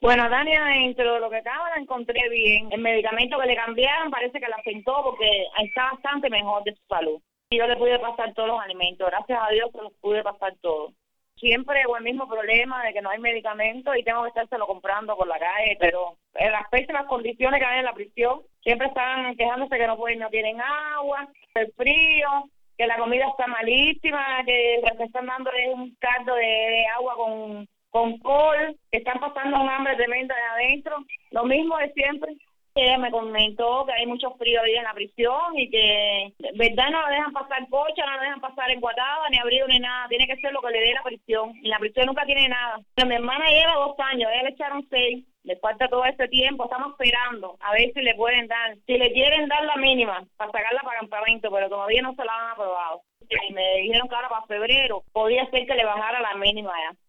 Bueno, Tania, dentro de lo que cabe la encontré bien. El medicamento que le cambiaron parece que la afectó porque está bastante mejor de su salud. Y yo le pude pasar todos los alimentos. Gracias a Dios que los pude pasar todos. Siempre con el mismo problema de que no hay medicamento y tengo que estárselo comprando por la calle, pero en las pésimas condiciones que hay en la prisión, siempre están quejándose que no tienen agua, el frío, que la comida está malísima, que lo que están dando es un caldo de agua con col, que están pasando un hambre tremenda de adentro, lo mismo de siempre. Ella me comentó que hay mucho frío ahí en la prisión y que, verdad, no la dejan pasar pocha, no la dejan pasar enguatada, ni abrigo, ni nada. Tiene que ser lo que le dé la prisión. Y la prisión nunca tiene nada. Mi hermana lleva 2 años, a ella le echaron 6. Le falta todo este tiempo, estamos esperando a ver si le pueden dar, si le quieren dar la mínima para sacarla para campamento, pero todavía no se la han aprobado. Y me dijeron que ahora para febrero podía ser que le bajara la mínima ya.